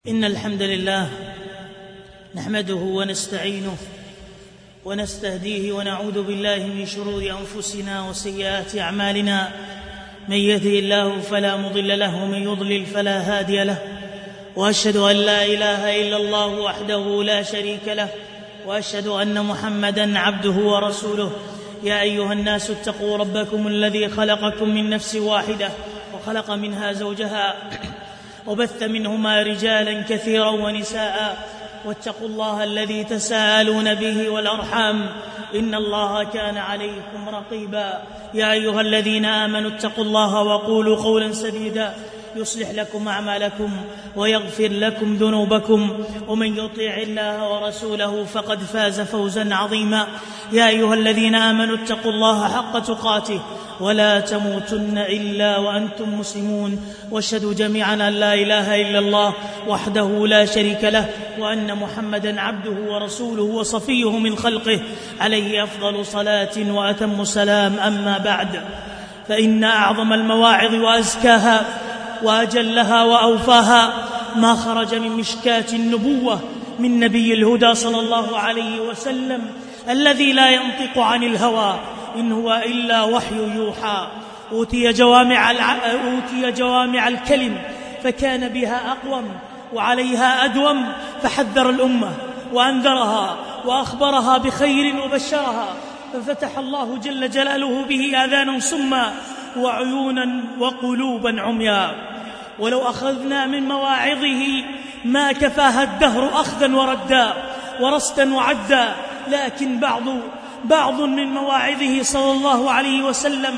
إن الحمد لله نحمده ونستعينه ونستهديه ونعوذ بالله من شرور أنفسنا وسيئات أعمالنا. من يهده الله فلا مضل له ومن يضلل فلا هادي له، وأشهد أن لا إله إلا الله وحده لا شريك له، وأشهد أن محمدًا عبده ورسوله. يا أيها الناس اتقوا ربكم الذي خلقكم من نفس واحدة وخلق منها زوجها وبث منهما رجالا كثيرا ونساء، واتقوا الله الذي تساءلون به والأرحام إن الله كان عليكم رقيبا. يا أيها الذين آمنوا اتقوا الله وقولوا قولا سديدا يصلح لكم أعمالكم ويغفر لكم ذنوبكم، ومن يطيع الله ورسوله فقد فاز فوزا عظيما. يا أيها الذين آمنوا اتقوا الله حق تقاته ولا تموتن إلا وأنتم مسلمون، واشهدوا جميعا أن لا إله إلا الله وحده لا شريك له، وأن محمدا عبده ورسوله وصفيه من خلقه عليه أفضل صلاة وأتم سلام. أما بعد، فإن أعظم المواعظ وأزكاها وأجلها وأوفاها ما خرج من مشكاة النبوة من نبي الهدى صلى الله عليه وسلم، الذي لا ينطق عن الهوى إن هو إلا وحي يوحى. أوتي جوامع الكلم فكان بها أقوم وعليها أدوم، فحذر الأمة وأنذرها وأخبرها بخير وبشرها، ففتح الله جل جلاله به آذانا صما وعيونا وقلوبا عميا. ولو أخذنا من مواعظه ما كفاها الدهر أخذا وردا ورستا وعدا، لكن بعض من مواعظه صلى الله عليه وسلم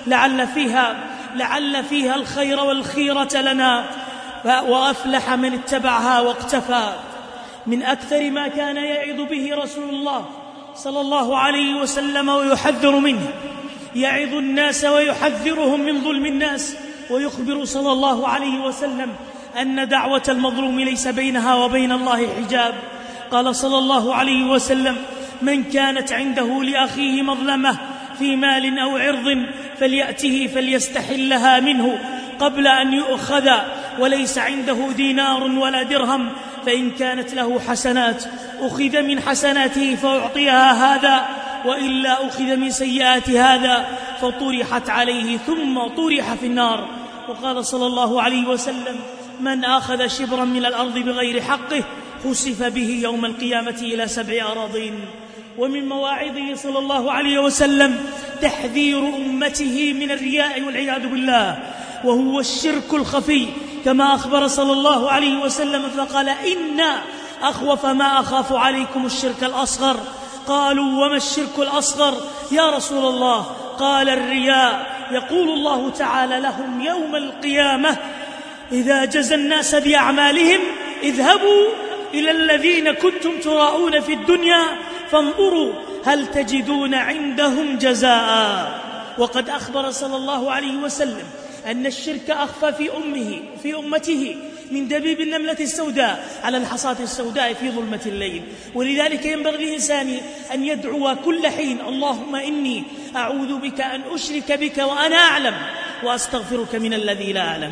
لعل فيها الخير والخيرة لنا، وأفلح من اتبعها واقتفى. من أكثر ما كان يعظ به رسول الله صلى الله عليه وسلم ويحذر منه، يعظ الناس ويحذرهم من ظلم الناس، ويخبر صلى الله عليه وسلم أن دعوة المظلوم ليس بينها وبين الله حجاب. قال صلى الله عليه وسلم: من كانت عنده لأخيه مظلمة في مال أو عرض فليأته فليستحلها منه قبل أن يؤخذ، وليس عنده دينار ولا درهم، فإن كانت له حسنات أخذ من حسناته فأعطيها هذا، وإلا أخذ من سيئات هذا فطرحت عليه ثم طرح في النار. وقال صلى الله عليه وسلم: من أخذ شبرا من الأرض بغير حقه خسف به يوم القيامة إلى 7 أراضين. ومن مواعظه صلى الله عليه وسلم تحذير أمته من الرياء والعياذ بالله، وهو الشرك الخفي، كما أخبر صلى الله عليه وسلم فقال: إن أخوف ما أخاف عليكم الشرك الأصغر. قالوا: وما الشرك الأصغر يا رسول الله؟ قال: الرياء. يقول الله تعالى لهم يوم القيامة: إذا جزى الناس بأعمالهم اذهبوا إلى الذين كنتم تراءون في الدنيا فانظروا هل تجدون عندهم جزاء. وقد أخبر صلى الله عليه وسلم أن الشرك أخفى في أمته من دبيب النملة السوداء على الحصاة السوداء في ظلمة الليل. ولذلك ينبغي للإنسان أن يدعو كل حين: اللهم إني أعوذ بك أن أشرك بك وأنا أعلم، وأستغفرك من الذي لا أعلم.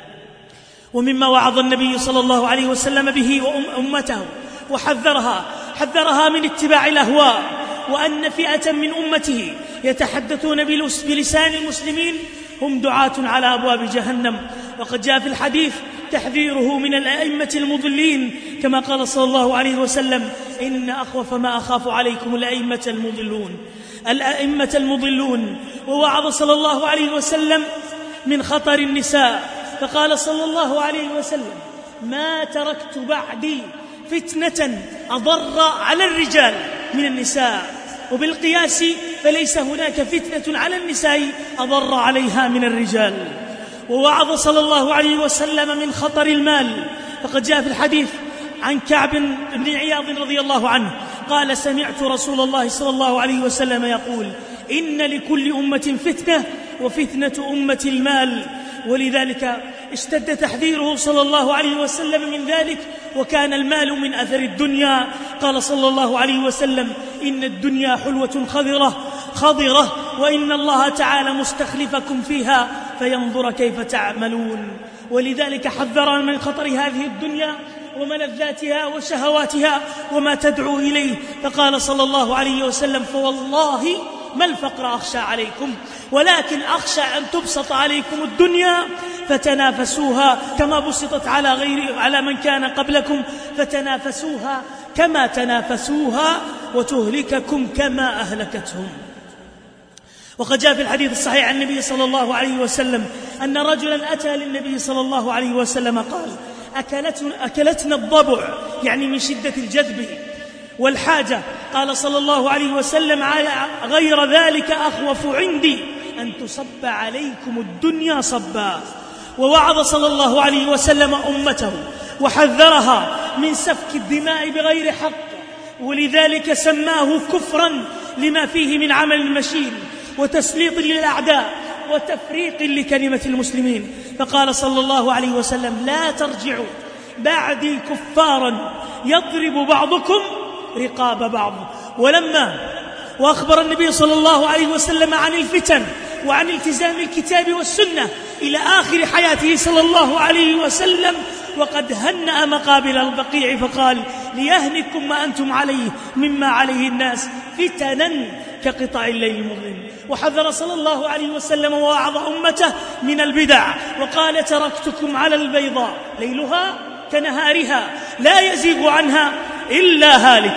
ومما وعظ النبي صلى الله عليه وسلم به وأمته وحذرها من اتباع الأهواء، وأن فئة من أمته يتحدثون بلسان المسلمين هم دعاة على أبواب جهنم. وقد جاء في الحديث تحذيره من الأئمة المضلين، كما قال صلى الله عليه وسلم: إن أخوف ما أخاف عليكم الأئمة المضلون. ووعظ صلى الله عليه وسلم من خطر النساء، فقال صلى الله عليه وسلم: ما تركت بعدي فتنة أضر على الرجال من النساء، وبالقياس فليس هناك فتنة على النساء أضر عليها من الرجال. ووعظ صلى الله عليه وسلم من خطر المال، فقد جاء في الحديث عن كعب بن عياض رضي الله عنه قال: سمعت رسول الله صلى الله عليه وسلم يقول: إن لكل أمة فتنة وفتنة أمة المال. ولذلك اشتد تحذيره صلى الله عليه وسلم من ذلك، وكان المال من أثر الدنيا. قال صلى الله عليه وسلم: إن الدنيا حلوة خضرة، وإن الله تعالى مستخلفكم فيها فينظر كيف تعملون. ولذلك حذر من خطر هذه الدنيا وملذاتها وشهواتها وما تدعو إليه. فقال صلى الله عليه وسلم: فوالله ما الفقر أخشى عليكم، ولكن أخشى أن تبسط عليكم الدنيا فتنافسوها كما بسطت على من كان قبلكم، فتنافسوها كما تنافسوها وتهلككم كما أهلكتهم. وقد جاء في الحديث الصحيح عن النبي صلى الله عليه وسلم أن رجلا أتى للنبي صلى الله عليه وسلم قال: أكلتنا الضبع، يعني من شدة الجذب والحاجة. قال صلى الله عليه وسلم: غير ذلك أخوف عندي أن تصب عليكم الدنيا صبا. ووعظ صلى الله عليه وسلم أمته وحذرها من سفك الدماء بغير حق، ولذلك سماه كفرا لما فيه من عمل مشين وتسليط للأعداء وتفريق لكلمة المسلمين. فقال صلى الله عليه وسلم: لا ترجعوا بعدي كفارا يضرب بعضكم رقاب بعض. وأخبر النبي صلى الله عليه وسلم عن الفتن وعن التزام الكتاب والسنة إلى آخر حياته صلى الله عليه وسلم، وقد هنأ مقابل البقيع فقال: ليهنكم ما أنتم عليه مما عليه الناس فتنا كقطع الليل المظلم. وحذر صلى الله عليه وسلم ووعظ أمته من البدع وقال: تركتكم على البيضاء ليلها كنهارها لا يزيغ عنها إلا هالك.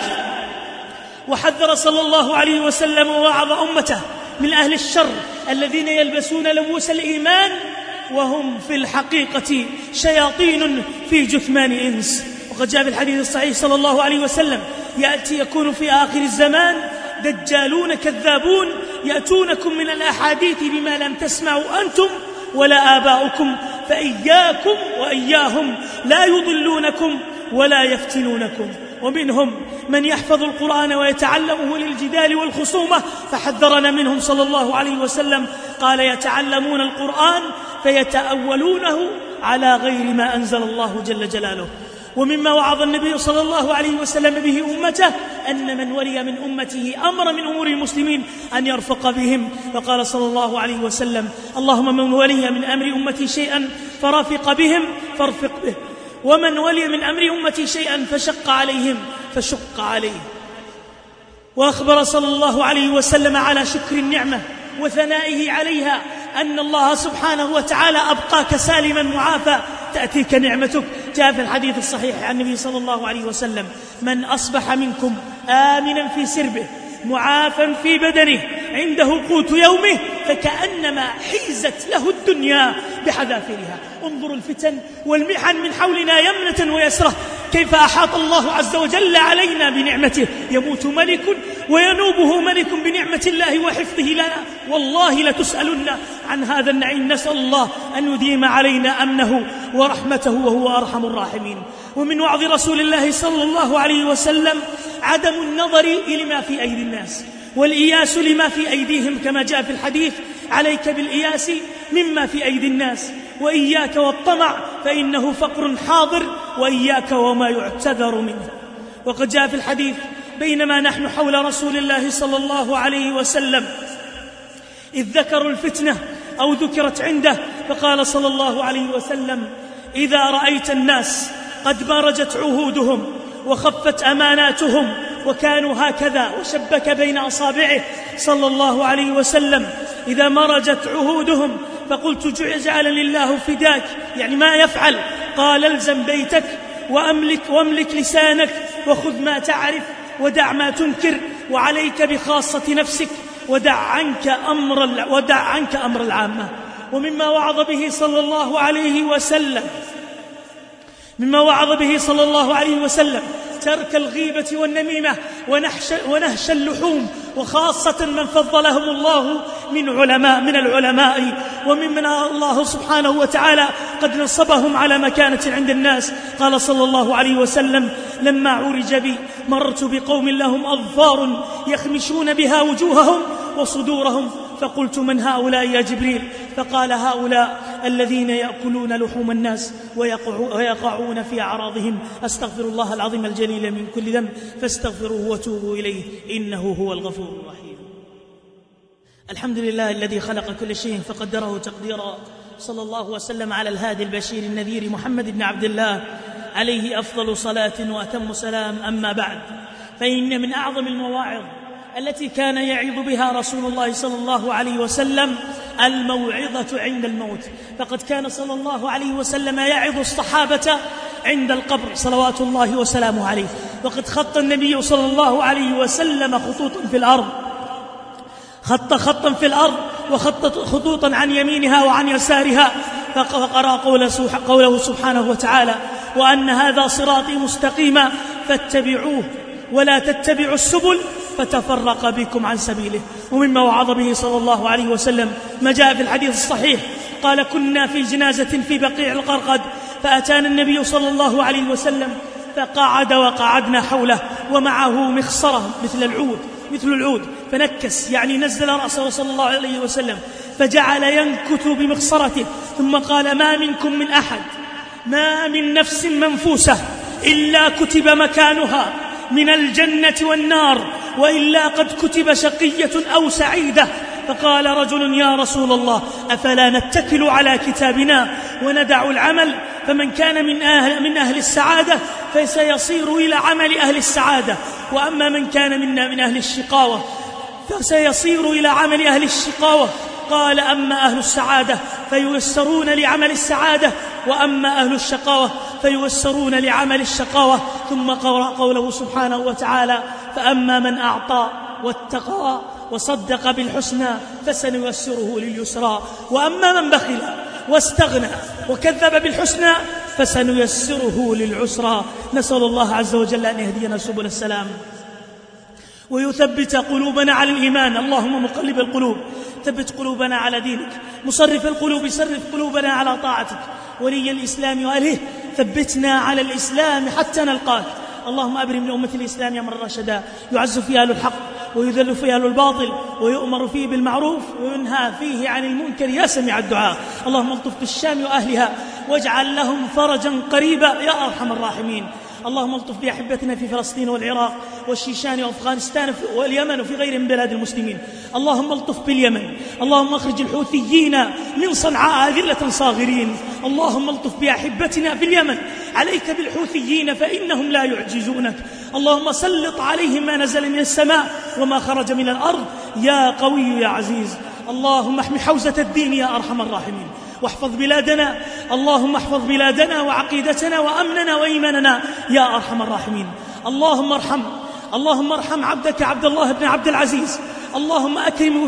وحذر صلى الله عليه وسلم ووعظ أمته من أهل الشر الذين يلبسون لبوس الإيمان وهم في الحقيقة شياطين في جثمان إنس. وقد جاء في الحديث الصحيح صلى الله عليه وسلم: يكون في آخر الزمان دجالون كذابون يأتونكم من الأحاديث بما لم تسمعوا أنتم ولا آباؤكم، فإياكم وإياهم لا يضلونكم ولا يفتنونكم. ومنهم من يحفظ القرآن ويتعلمه للجدال والخصومة، فحذرنا منهم صلى الله عليه وسلم. قال: يتعلمون القرآن فيتأولونه على غير ما أنزل الله جل جلاله. ومما وعظ النبي صلى الله عليه وسلم به أمته أن من ولي من أمته أمر من أمور المسلمين أن يرفق بهم. فقال صلى الله عليه وسلم: اللهم من ولي من أمر أمتي شيئا فرافق بهم فارفق به، ومن ولي من أمر أمتي شيئا فشق عليهم فشق عليه. وأخبر صلى الله عليه وسلم على شكر النعمة وثنائه عليها أن الله سبحانه وتعالى أبقاك سالما معافى تأتيك نعمتك. جاء في الحديث الصحيح عن النبي صلى الله عليه وسلم: من أصبح منكم آمنا في سربه معافا في بدنه عنده قوت يومه فكأنما حيزت له الدنيا بحذافيرها. انظروا الفتن والمحن من حولنا يمنة ويسرة، كيف أحاط الله عز وجل علينا بنعمته. يموت ملك وينوبه ملك بنعمة الله وحفظه لنا، والله لتسألن عن هذا النعيم. نسأل الله أن يديم علينا أمنه ورحمته وهو أرحم الراحمين. ومن وعظ رسول الله صلى الله عليه وسلم عدم النظر إلى ما في أيدي الناس والإياس لما في أيديهم، كما جاء في الحديث: عليك بالإياس مما في أيدي الناس، وإياك والطمع فإنه فقر حاضر، وإياك وما يعتذر منه. وقد جاء في الحديث: بينما نحن حول رسول الله صلى الله عليه وسلم إذ ذكروا الفتنة أو ذكرت عنده، فقال صلى الله عليه وسلم: إذا رأيت الناس قد مرجت عهودهم وخفت أماناتهم وكانوا هكذا، وشبك بين أصابعه صلى الله عليه وسلم: إذا مرجت عهودهم فقلت جعلني الله فداك، يعني ما يفعل؟ قال: الزم بيتك واملك لسانك وخذ ما تعرف ودع ما تنكر، وعليك بخاصة نفسك ودع عنك أمر العامة. ومما وعظ به صلى الله عليه وسلم ترك الغيبة والنميمة ونهش اللحوم، وخاصة من فضلهم الله من العلماء وممن الله سبحانه وتعالى قد نصبهم على مكانة عند الناس. قال صلى الله عليه وسلم: لما عرج بي مررت بقوم لهم أظفار يخمشون بها وجوههم وصدورهم، فقلت: من هؤلاء يا جبريل؟ فقال: هؤلاء الذين يأكلون لحوم الناس ويقعون في أعراضهم. أستغفر الله العظيم الجليل من كل ذنب فاستغفروه وتوبوا إليه إنه هو الغفور الرحيم. الحمد لله الذي خلق كل شيء فقدره تقديرا. صلى الله وسلم على الهادي البشير النذير محمد بن عبد الله عليه أفضل صلاة وأتم سلام. أما بعد، فإن من أعظم المواعظ التي كان يعظ بها رسول الله صلى الله عليه وسلم الموعظة عند الموت. فقد كان صلى الله عليه وسلم يعظ الصحابة عند القبر صلوات الله وسلامه عليه. وقد خط النبي صلى الله عليه وسلم خطوطا في الأرض، خطا في الأرض، وخطت خطوطا عن يمينها وعن يسارها، فقرأ قوله سبحانه وتعالى: وأن هذا صراطي مستقيما فاتبعوه ولا تتبعوا السبل فتفرق بكم عن سبيله. ومما وعظ به صلى الله عليه وسلم ما جاء في الحديث الصحيح قال: كنا في جنازة في بقيع الغرقد، فأتانا النبي صلى الله عليه وسلم فقعد وقعدنا حوله، ومعه مخصرة مثل العود، فنكس يعني نزل رأسه صلى الله عليه وسلم، فجعل ينكت بمخصرته، ثم قال: ما منكم من أحد، ما من نفس منفوسة إلا كتب مكانها من الجنة والنار، وإلا قد كتب شقية أو سعيدة. فقال رجل: يا رسول الله، أفلا نتكل على كتابنا وندع العمل؟ فمن كان من أهل السعادة فسيصير إلى عمل أهل السعادة، وأما من كان منا من أهل الشقاوة فسيصير إلى عمل أهل الشقاوة. قال: أما أهل السعادة فييسرون لعمل السعادة، وأما أهل الشقاوة فييسرون لعمل الشقاوة. ثم قرأ قوله سبحانه وتعالى: فأما من أعطى واتقى وصدق بالحسنى فسنيسره لليسرى، وأما من بخل واستغنى وكذب بالحسنى فسنيسره للعسرى. نسأل الله عز وجل أن يهدينا سبل السلام ويثبت قلوبنا على الإيمان. اللهم مقلب القلوب ثبت قلوبنا على دينك، مصرف القلوب صرف قلوبنا على طاعتك، ولي الإسلام وأهله ثبتنا على الإسلام حتى نلقاك. اللهم أبرم لأمة الإسلام أمر رشدا، يعز فيه أهل الحق ويذل فيه أهل الباطل، ويؤمر فيه بالمعروف وينهى فيه عن المنكر يا سميع الدعاء. اللهم الطف بالشام وأهلها واجعل لهم فرجا قريبا يا أرحم الراحمين. اللهم الطف بأحبتنا في فلسطين والعراق والشيشان وأفغانستان واليمن وفي غيرهم من بلاد المسلمين. اللهم الطف باليمن، اللهم اخرج الحوثيين من صنعاء أذلة صاغرين. اللهم الطف بأحبتنا في اليمن، عليك بالحوثيين فإنهم لا يعجزونك. اللهم سلط عليهم ما نزل من السماء وما خرج من الأرض يا قوي يا عزيز. اللهم احمي حوزة الدين يا أرحم الراحمين، واحفظ بلادنا. اللهم احفظ بلادنا وعقيدتنا وأمننا وإيماننا يا أرحم الراحمين. اللهم ارحم عبدك عبد الله بن عبد العزيز. اللهم أكرم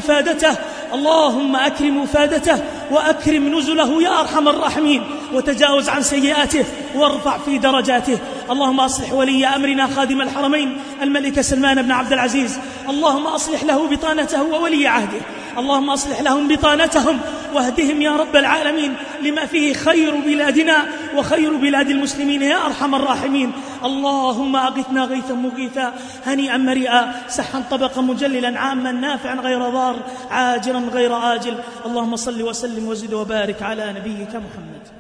وفادته وأكرم نزله يا أرحم الراحمين، وتجاوز عن سيئاته وارفع في درجاته. اللهم أصلح ولي أمرنا خادم الحرمين الملك سلمان بن عبد العزيز. اللهم أصلح له بطانته وولي عهده، اللهم أصلح لهم بطانتهم واهدهم يا رب العالمين لما فيه خير بلادنا وخير بلاد المسلمين يا أرحم الراحمين. اللهم أغثنا غيثا مغيثا هنيئا مريئا سحا طبقا مجللا عاما نافعا غير ضار عاجلا غير آجل. اللهم صل وسلم وزد وبارك على نبيك محمد.